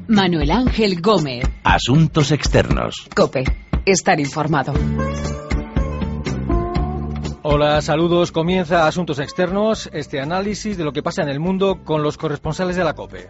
Manuel Ángel Gómez. Asuntos externos. COPE. Estar informado. Hola, saludos. Comienza Asuntos Externos, este análisis de lo que pasa en el mundo con los corresponsales de la COPE.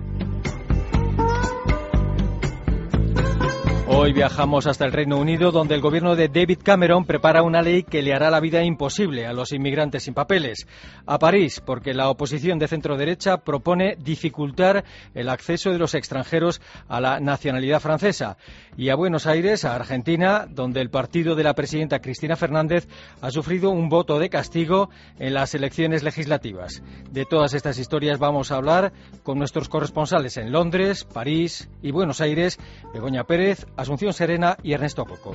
Hoy viajamos hasta el Reino Unido, donde el gobierno de David Cameron prepara una ley que le hará la vida imposible a los inmigrantes sin papeles. A París, porque la oposición de centro-derecha propone dificultar el acceso de los extranjeros a la nacionalidad francesa. Y a Buenos Aires, a Argentina, donde el partido de la presidenta Cristina Fernández ha sufrido un voto de castigo en las elecciones legislativas. De todas estas historias vamos a hablar con nuestros corresponsales en Londres, París y Buenos Aires, Begoña Pérez, Asunción Serena y Ernesto Coco.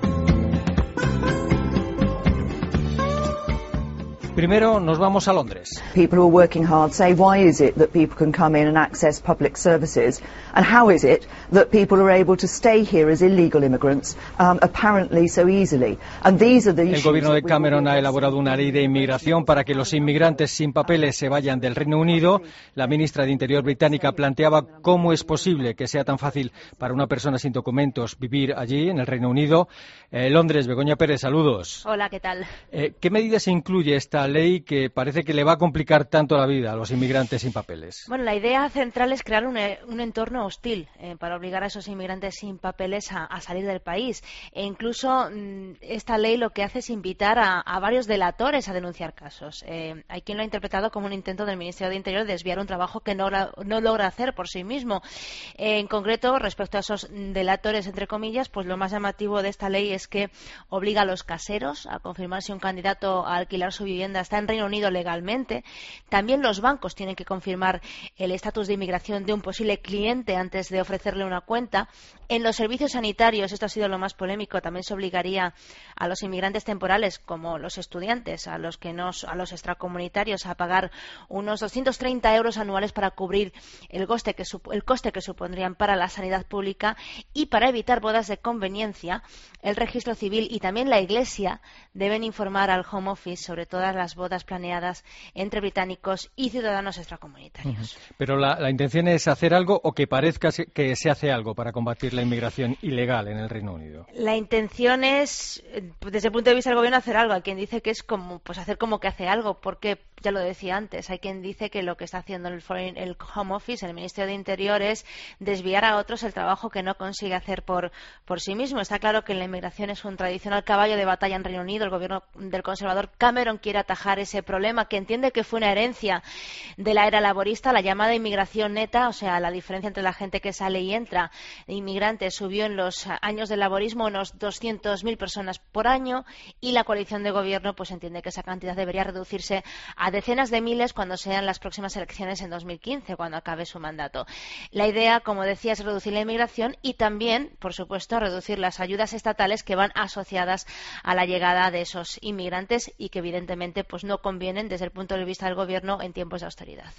Primero nos vamos a Londres. People who are working hard say, why is it that people can come in and access public services? And how is it that people are able to stay here as illegal immigrants, apparently so easily? And these are the issues. El gobierno de Cameron ha elaborado una ley de inmigración para que los inmigrantes sin papeles se vayan del Reino Unido. La ministra de Interior británica planteaba cómo es posible que sea tan fácil para una persona sin documentos vivir allí, en el Reino Unido. Londres, Begoña Pérez, saludos. Hola, ¿qué tal? ¿Qué medidas incluye esta ley que parece que le va a complicar tanto la vida a los inmigrantes sin papeles? Bueno, la idea central es crear un entorno hostil para obligar a esos inmigrantes sin papeles a salir del país. E incluso esta ley lo que hace es invitar a varios delatores a denunciar casos. Hay quien lo ha interpretado como un intento del Ministerio de Interior de desviar un trabajo que no logra hacer por sí mismo. En concreto, respecto a esos delatores, entre comillas, pues lo más llamativo de esta ley es que obliga a los caseros a confirmar si un candidato a alquilar su vivienda está en Reino Unido legalmente. También los bancos tienen que confirmar el estatus de inmigración de un posible cliente antes de ofrecerle una cuenta. En los servicios sanitarios, esto ha sido lo más polémico, también se obligaría a los inmigrantes temporales, como los estudiantes, a los extracomunitarios, a pagar unos 230 euros anuales para cubrir el coste que supondrían para la sanidad pública. Y para evitar bodas de conveniencia, el registro civil y también la Iglesia deben informar al Home Office sobre todas las bodas planeadas entre británicos y ciudadanos extracomunitarios. Pero la intención es hacer algo o que parezca que se hace algo para combatir la inmigración ilegal en el Reino Unido. La intención es, desde el punto de vista del gobierno, hacer algo. Hay quien dice que es como hacer como que hace algo, porque ya lo decía antes, hay quien dice que lo que está haciendo el Home Office, el Ministerio de Interior, es desviar a otros el trabajo que no consigue hacer por sí mismo. Está claro que la inmigración es un tradicional caballo de batalla en Reino Unido. El gobierno del conservador Cameron quiere atajar ese problema, que entiende que fue una herencia de la era laborista, la llamada inmigración neta, o sea, la diferencia entre la gente que sale y entra de inmigrantes subió en los años del laborismo unos 200.000 personas por año, y la coalición de gobierno pues entiende que esa cantidad debería reducirse a decenas de miles cuando sean las próximas elecciones en 2015, cuando acabe su mandato. La idea, como decía, es reducir la inmigración y también, por supuesto, reducir las ayudas estatales que van asociadas a la llegada de esos inmigrantes y que evidentemente pues no convienen desde el punto de vista del gobierno en tiempos de austeridad.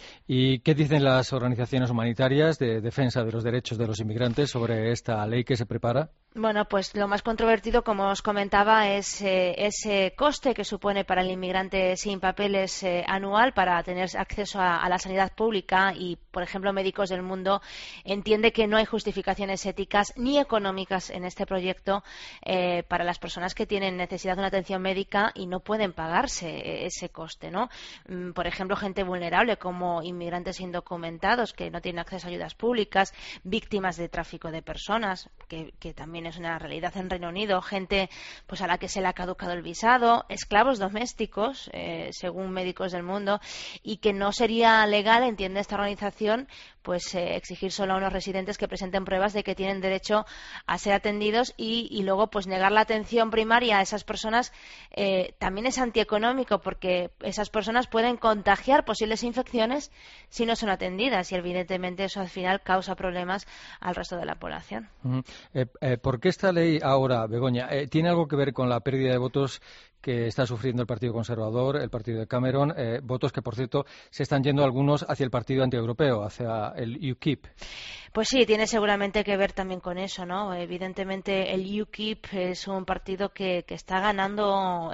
¿Y qué dicen las organizaciones humanitarias de defensa de los derechos de los inmigrantes sobre esta ley que se prepara? Bueno, pues lo más controvertido, como os comentaba, es ese coste que supone para el inmigrante sin papeles anual para tener acceso a la sanidad pública. Y, por ejemplo, Médicos del Mundo entiende que no hay justificaciones éticas ni económicas en este proyecto para las personas que tienen necesidad de una atención médica y no pueden pagarse ese coste, ¿no? Por ejemplo, gente vulnerable como inmigrantes indocumentados que no tienen acceso a ayudas públicas, víctimas de tráfico de personas, que también es una realidad en Reino Unido, gente pues a la que se le ha caducado el visado, esclavos domésticos, según Médicos del Mundo, y que no sería legal, entiende esta organización, pues exigir solo a unos residentes que presenten pruebas de que tienen derecho a ser atendidos y luego pues negar la atención primaria a esas personas. También es antieconómico, porque esas personas pueden contagiar posibles infecciones si no son atendidas, y evidentemente eso al final causa problemas al resto de la población. ¿Por qué esta ley ahora, Begoña, tiene algo que ver con la pérdida de votos que está sufriendo el Partido Conservador, el partido de Cameron, votos que, por cierto, se están yendo algunos hacia el partido antieuropeo, hacia el UKIP. Pues sí, tiene seguramente que ver también con eso, ¿no? Evidentemente el UKIP es un partido que está ganando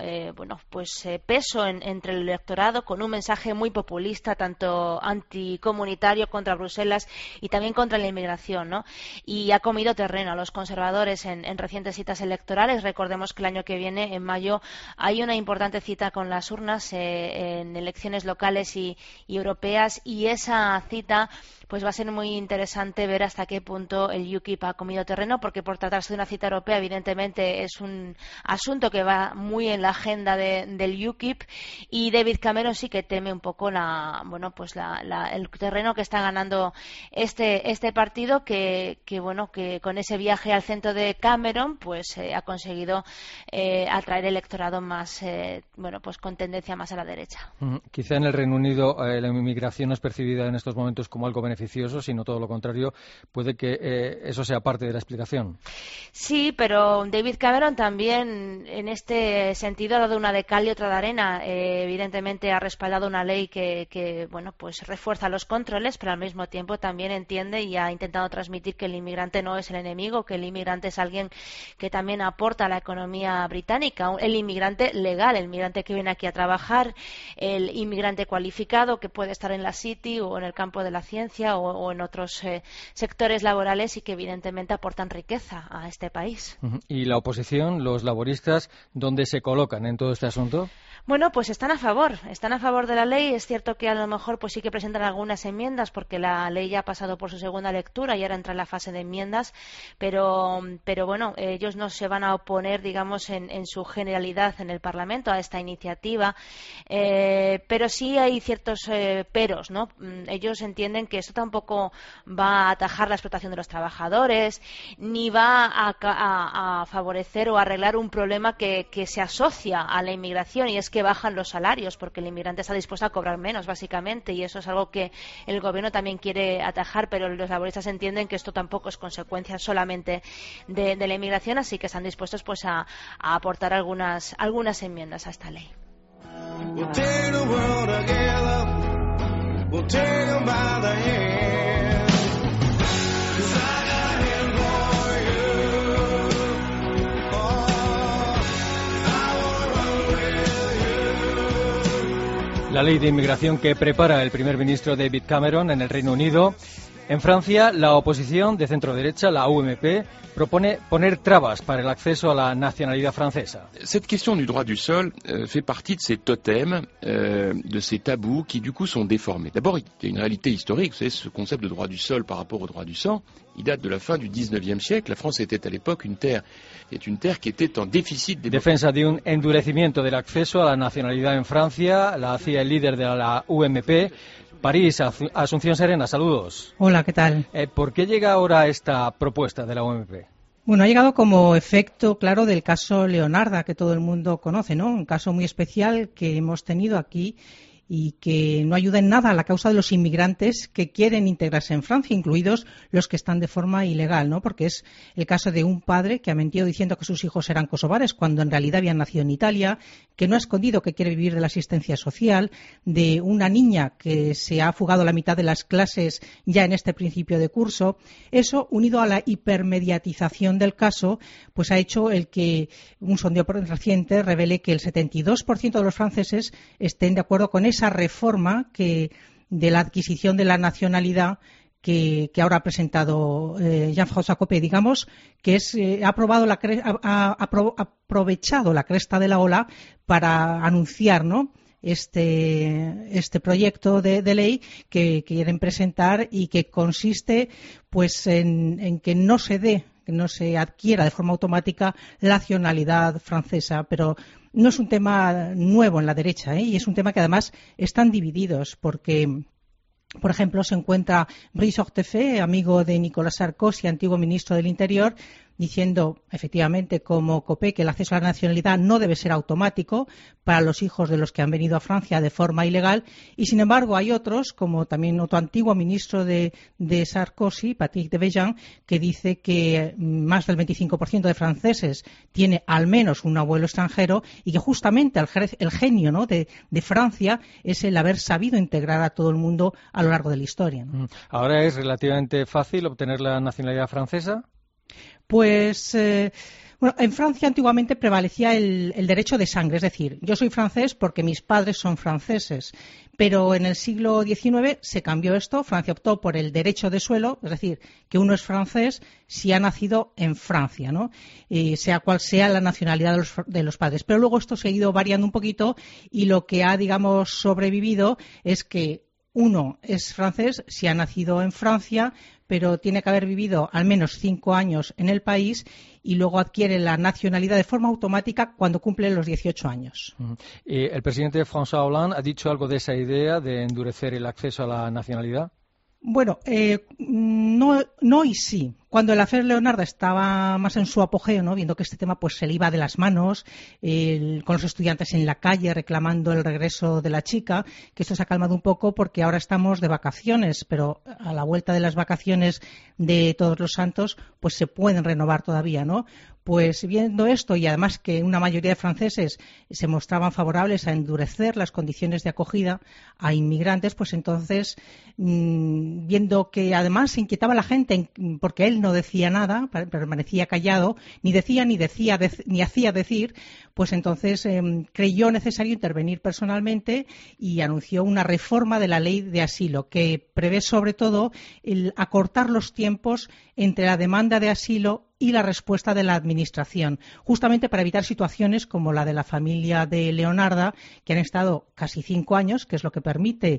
peso entre el electorado, con un mensaje muy populista, tanto anticomunitario contra Bruselas y también contra la inmigración, ¿no? Y ha comido terreno a los conservadores en recientes citas electorales. Recordemos que el año que viene, en mayo, hay una importante cita con las urnas en elecciones locales y europeas, y esa cita pues va a ser muy interesante ver hasta qué punto el UKIP ha comido terreno, porque por tratarse de una cita europea, evidentemente es un asunto que va muy en la agenda del UKIP, y David Cameron sí que teme un poco el terreno que está ganando este partido, que con ese viaje al centro de Cameron pues ha conseguido atraer electorado más con tendencia más a la derecha. Quizá en el Reino Unido la inmigración no es percibida en estos momentos como algo beneficioso, sino todo lo contrario. Puede que eso sea parte de la explicación. Sí, pero David Cameron también en este sentido ha dado una de cal y otra de arena. Evidentemente ha respaldado una ley que refuerza los controles, pero al mismo tiempo también entiende y ha intentado transmitir que el inmigrante no es el enemigo, que el inmigrante es alguien que también aporta a la economía británica, el inmigrante legal, el inmigrante que viene aquí a trabajar, el inmigrante cualificado que puede estar en la City o en el campo de la ciencia o en otros sectores laborales, y que evidentemente aportan riqueza a este país. ¿Y la oposición, los laboristas, dónde se colocan en todo este asunto? Bueno, pues están a favor de la ley. Es cierto que a lo mejor pues sí que presentan algunas enmiendas, porque la ley ya ha pasado por su segunda lectura y ahora entra en la fase de enmiendas, pero bueno, ellos no se van a oponer, digamos, en su generalidad en el Parlamento a esta iniciativa, pero sí hay ciertos peros, ¿no? Ellos entienden que esto tampoco va a atajar la explotación de los trabajadores, ni va a favorecer o arreglar un problema que se asocia a la inmigración, y es que bajan los salarios, porque el inmigrante está dispuesto a cobrar menos, básicamente, y eso es algo que el gobierno también quiere atajar, pero los laboristas entienden que esto tampoco es consecuencia solamente de la inmigración, así que están dispuestos pues a aportar algunas enmiendas a esta ley. La ley de inmigración que prepara el primer ministro David Cameron en el Reino Unido. En Francia, la oposición de centro-derecha, la UMP, propone poner trabas para el acceso a la nacionalidad francesa. Cette question du droit du sol fait partie de ces totems, de ces tabous qui du coup sont déformés. D'abord, il y a une réalité historique. Vous savez, ce concept de droit du sol par rapport au droit du sang, il date de la fin du 19e siècle. La France était à l'époque une terre qui était en déficit démocratique. Defensa de un endurecimiento del acceso a la nacionalidad en Francia, la hacía el líder de la UMP. París, Asunción Serena, saludos. Hola, ¿qué tal? ¿Por qué llega ahora esta propuesta de la UMP? Bueno, ha llegado como efecto, claro, del caso Leonarda, que todo el mundo conoce, ¿no? Un caso muy especial que hemos tenido aquí y que no ayuda en nada a la causa de los inmigrantes que quieren integrarse en Francia, incluidos los que están de forma ilegal, ¿no? Porque es el caso de un padre que ha mentido diciendo que sus hijos eran kosovares cuando en realidad habían nacido en Italia, que no ha escondido que quiere vivir de la asistencia social, de una niña que se ha fugado la mitad de las clases ya en este principio de curso. Eso, unido a la hipermediatización del caso, pues ha hecho el que un sondeo reciente revele que el 72% de los franceses estén de acuerdo con esa reforma de la adquisición de la nacionalidad que ahora ha presentado Jean-François Copé, digamos, que ha aprovechado la cresta de la ola para anunciar, ¿no?, este proyecto de ley que quieren presentar y que consiste pues en que no se adquiera de forma automática la nacionalidad francesa, pero no es un tema nuevo en la derecha, y es un tema que además están divididos, porque, por ejemplo, se encuentra Brice Hortefeux, amigo de Nicolas Sarkozy, antiguo ministro del Interior, diciendo efectivamente como Copé que el acceso a la nacionalidad no debe ser automático para los hijos de los que han venido a Francia de forma ilegal, y sin embargo hay otros, como también otro antiguo ministro de Sarkozy, Patrick de Bejan, que dice que más del 25% de franceses tiene al menos un abuelo extranjero, y que justamente el genio, ¿no?, de Francia es el haber sabido integrar a todo el mundo a lo largo de la historia, ¿no? Ahora es relativamente fácil obtener la nacionalidad francesa. Pues bueno, en Francia antiguamente prevalecía el derecho de sangre, es decir, yo soy francés porque mis padres son franceses, pero en el siglo XIX se cambió esto. Francia optó por el derecho de suelo, es decir, que uno es francés si ha nacido en Francia, ¿no? Sea cual sea la nacionalidad de los padres. Pero luego esto se ha ido variando un poquito, y lo que ha, digamos, sobrevivido es que uno es francés si ha nacido en Francia, pero tiene que haber vivido al menos 5 años en el país, y luego adquiere la nacionalidad de forma automática cuando cumple los 18 años. ¿El presidente François Hollande ha dicho algo de esa idea de endurecer el acceso a la nacionalidad? Bueno, no y sí. Cuando el affaire Leonarda estaba más en su apogeo, ¿no?, viendo que este tema pues se le iba de las manos, con los estudiantes en la calle reclamando el regreso de la chica, que esto se ha calmado un poco porque ahora estamos de vacaciones, pero a la vuelta de las vacaciones de Todos los Santos pues se pueden renovar todavía, ¿no? Pues viendo esto, y además que una mayoría de franceses se mostraban favorables a endurecer las condiciones de acogida a inmigrantes, pues entonces, viendo que además se inquietaba la gente porque él no decía nada, permanecía callado, ni hacía decir, pues entonces creyó necesario intervenir personalmente y anunció una reforma de la ley de asilo que prevé sobre todo el acortar los tiempos entre la demanda de asilo y la respuesta de la Administración, justamente para evitar situaciones como la de la familia de Leonarda, que han estado casi 5 años, que es lo que permite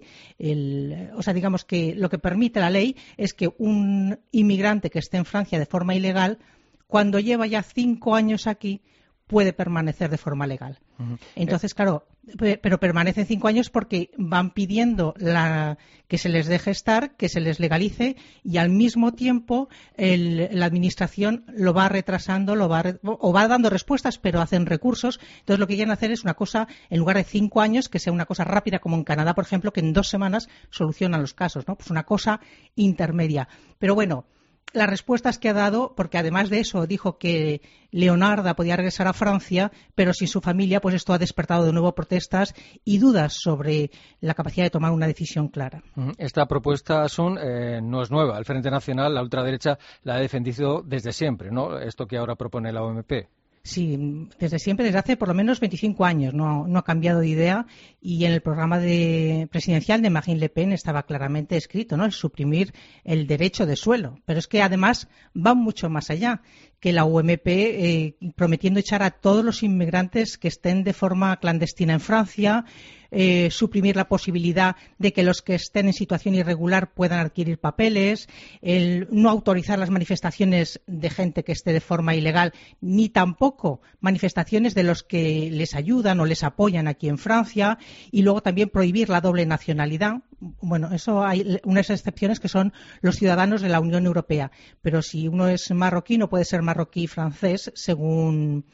digamos que lo que permite la ley es que un inmigrante que esté en Francia de forma ilegal, cuando lleva ya 5 años aquí, puede permanecer de forma legal. Entonces, claro, pero permanecen 5 años porque van pidiendo que se les deje estar, que se les legalice, y al mismo tiempo la Administración lo va retrasando, o va dando respuestas, pero hacen recursos. Entonces, lo que quieren hacer es una cosa, en lugar de 5 años, que sea una cosa rápida, como en Canadá, por ejemplo, que en 2 semanas solucionan los casos, ¿no? Pues una cosa intermedia. Pero bueno, las respuestas que ha dado, porque además de eso dijo que Leonarda podía regresar a Francia, pero sin su familia, pues esto ha despertado de nuevo protestas y dudas sobre la capacidad de tomar una decisión clara. Esta propuesta, Asun, no es nueva. El Frente Nacional, la ultraderecha, la ha defendido desde siempre, ¿no? Esto que ahora propone la OMP. Sí, desde siempre, desde hace por lo menos 25 años, no ha cambiado de idea, y en el programa presidencial de Marine Le Pen estaba claramente escrito, ¿no?, el suprimir el derecho de suelo. Pero es que además va mucho más allá, que la UMP prometiendo echar a todos los inmigrantes que estén de forma clandestina en Francia, suprimir la posibilidad de que los que estén en situación irregular puedan adquirir papeles, el no autorizar las manifestaciones de gente que esté de forma ilegal, ni tampoco manifestaciones de los que les ayudan o les apoyan aquí en Francia, y luego también prohibir la doble nacionalidad. Bueno, eso hay unas excepciones que son los ciudadanos de la Unión Europea, pero si uno es marroquí no puede ser marroquí francés según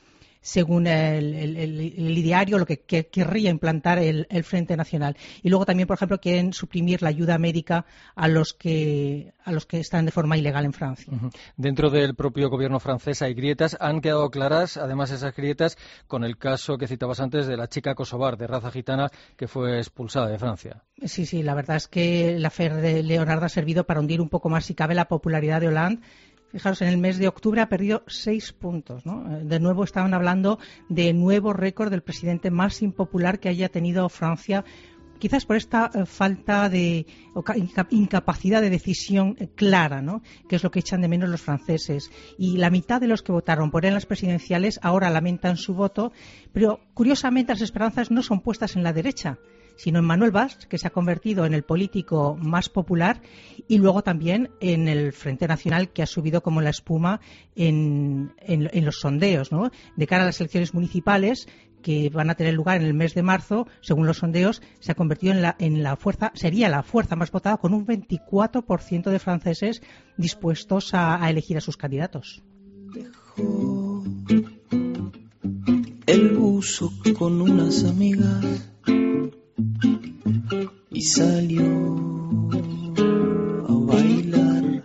el ideario, lo que querría implantar el Frente Nacional. Y luego también, por ejemplo, quieren suprimir la ayuda médica a los que están de forma ilegal en Francia. Dentro del propio gobierno francés hay grietas. Han quedado claras, además, esas grietas con el caso que citabas antes de la chica kosovar de raza gitana que fue expulsada de Francia. Sí, la verdad es que el affaire de Leonarda ha servido para hundir un poco más, si cabe, la popularidad de Hollande. Fijaros, en el mes de octubre ha perdido 6 puntos, ¿no? De nuevo estaban hablando de nuevo récord del presidente más impopular que haya tenido Francia, quizás por esta falta de incapacidad de decisión clara, ¿no?, que es lo que echan de menos los franceses. Y la mitad de los que votaron por él en las presidenciales ahora lamentan su voto, pero curiosamente las esperanzas no son puestas en la derecha, sino en Manuel Valls, que se ha convertido en el político más popular, y luego también en el Frente Nacional, que ha subido como la espuma en los sondeos, ¿no? De cara a las elecciones municipales que van a tener lugar en el mes de marzo, según los sondeos, se ha convertido sería la fuerza más votada, con un 24% de franceses dispuestos a elegir a sus candidatos. dejó el buzo con unas amigas y salió a bailar.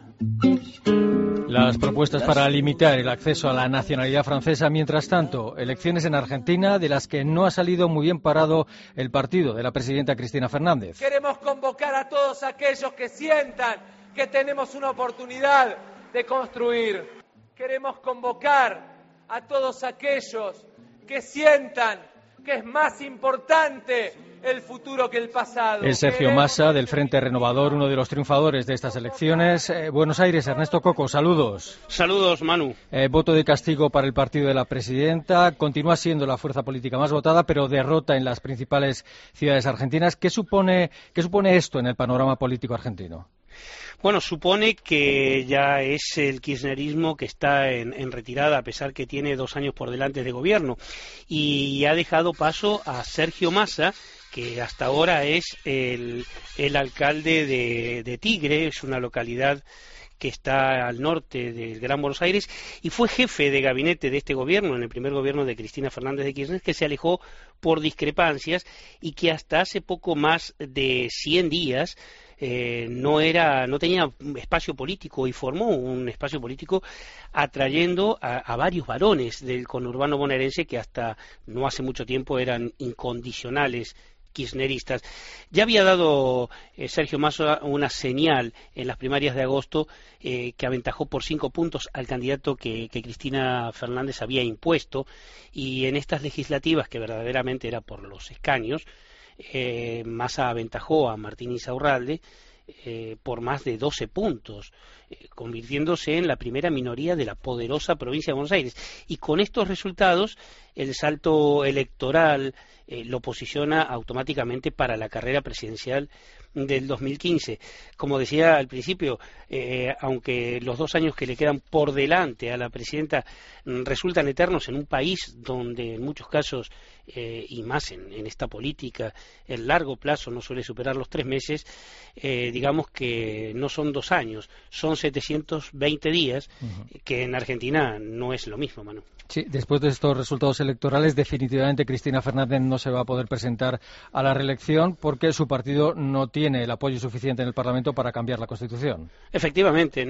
Las propuestas para limitar el acceso a la nacionalidad francesa. Mientras tanto, elecciones en Argentina de las que no ha salido muy bien parado el partido de la presidenta Cristina Fernández. Queremos convocar a todos aquellos que sientan que tenemos una oportunidad de construir. Queremos convocar a todos aquellos que sientan que es más importante el futuro que el pasado. Es Sergio Massa, del Frente Renovador, uno de los triunfadores de estas elecciones. Buenos Aires, Ernesto Coco, saludos. Saludos, Manu. Voto de castigo para el partido de la presidenta. Continúa siendo la fuerza política más votada, pero derrota en las principales ciudades argentinas. ¿Qué supone esto en el panorama político argentino? Bueno, supone que ya es el kirchnerismo que está en retirada, a pesar que tiene 2 años por delante de gobierno, y ha dejado paso a Sergio Massa, que hasta ahora es el alcalde de Tigre, es una localidad que está al norte del Gran Buenos Aires, y fue jefe de gabinete de este gobierno, en el primer gobierno de Cristina Fernández de Kirchner, que se alejó por discrepancias y que hasta hace poco más de 100 días no tenía espacio político, y formó un espacio político atrayendo a varios varones del conurbano bonaerense que hasta no hace mucho tiempo eran incondicionales kirchneristas. Ya había dado Sergio Massa una señal en las primarias de agosto que aventajó por 5 puntos al candidato que Cristina Fernández había impuesto, y en estas legislativas, que verdaderamente era por los escaños, Massa aventajó a Martín Insaurralde por más de 12 puntos, convirtiéndose en la primera minoría de la poderosa provincia de Buenos Aires. Y con estos resultados, el salto electoral lo posiciona automáticamente para la carrera presidencial del 2015. Como decía al principio, aunque los 2 años que le quedan por delante a la presidenta resultan eternos en un país donde en muchos casos, y más en esta política, el largo plazo no suele superar los 3 meses, digamos que no son 2 años, son 720 días, que en Argentina no es lo mismo, Manu. Sí, después de estos resultados electorales, definitivamente Cristina Fernández no se va a poder presentar a la reelección porque su partido no tiene el apoyo suficiente en el Parlamento para cambiar la Constitución. Efectivamente,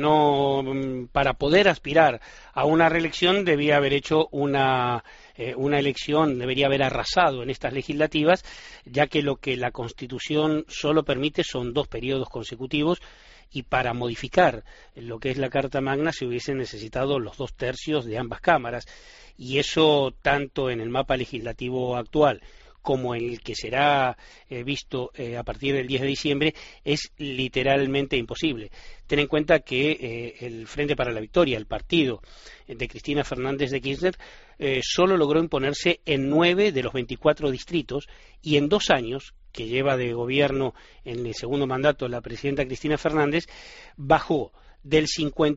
para poder aspirar a una reelección debía haber hecho una elección, debería haber arrasado en estas legislativas, ya que lo que la Constitución solo permite son 2 periodos consecutivos, y para modificar lo que es la Carta Magna se hubiesen necesitado los 2 tercios de ambas cámaras, y eso tanto en el mapa legislativo actual como en el que será visto a partir del 10 de diciembre es literalmente imposible. Ten en cuenta que el Frente para la Victoria, el partido de Cristina Fernández de Kirchner, solo logró imponerse en 9 de los 24 distritos, y en 2 años que lleva de gobierno en el segundo mandato la presidenta Cristina Fernández, bajó del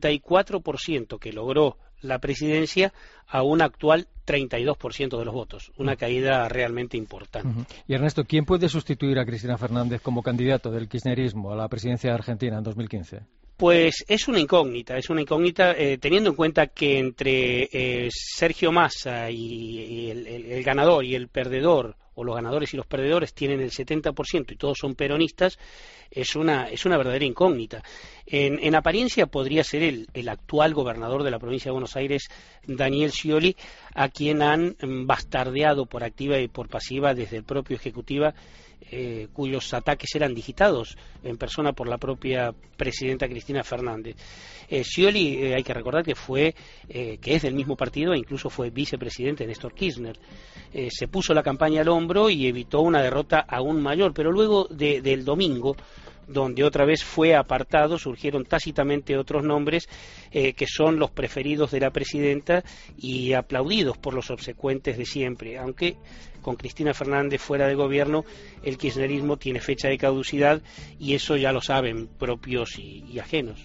54% que logró la presidencia a un actual 32% de los votos, una caída realmente importante. Y Ernesto, ¿quién puede sustituir a Cristina Fernández como candidato del kirchnerismo a la presidencia de Argentina en 2015? Pues es una incógnita teniendo en cuenta que entre Sergio Massa y el ganador y el perdedor, o los ganadores y los perdedores tienen el 70% y todos son peronistas, es una verdadera incógnita. En apariencia podría ser el actual gobernador de la provincia de Buenos Aires, Daniel Scioli, a quien han bastardeado por activa y por pasiva desde el propio Ejecutiva, cuyos ataques eran digitados en persona por la propia presidenta Cristina Fernández. Scioli, hay que recordar que es del mismo partido e incluso fue vicepresidente de Néstor Kirchner. Se puso la campaña al hombro y evitó una derrota aún mayor, pero luego del domingo, donde otra vez fue apartado, surgieron tácitamente otros nombres que son los preferidos de la presidenta y aplaudidos por los obsecuentes de siempre, aunque con Cristina Fernández fuera de gobierno el kirchnerismo tiene fecha de caducidad, y eso ya lo saben propios y ajenos.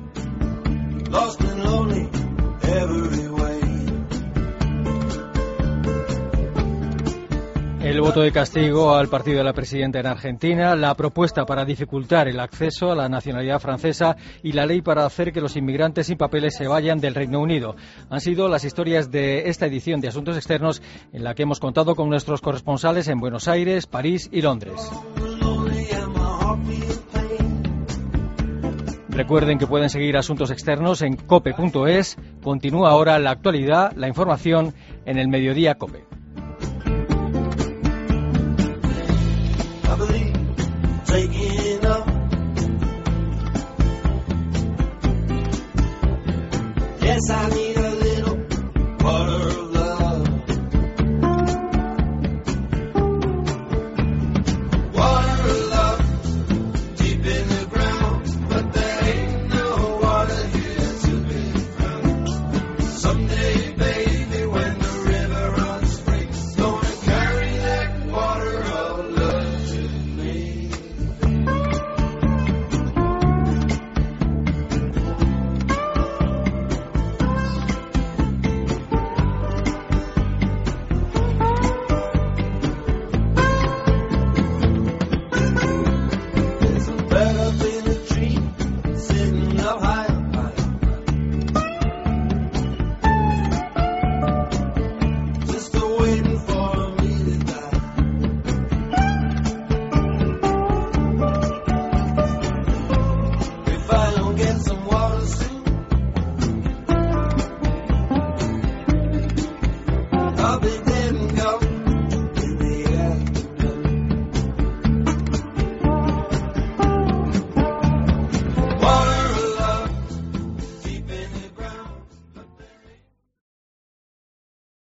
Lost and lonely every way. El voto de castigo al partido de la presidenta en Argentina, la propuesta para dificultar el acceso a la nacionalidad francesa y la ley para hacer que los inmigrantes sin papeles se vayan del Reino Unido. Han sido las historias de esta edición de Asuntos Externos en la que hemos contado con nuestros corresponsales en Buenos Aires, París y Londres. Recuerden que pueden seguir Asuntos Externos en cope.es. Continúa ahora la actualidad, la información en el Mediodía Cope. Taking up. Yes, I need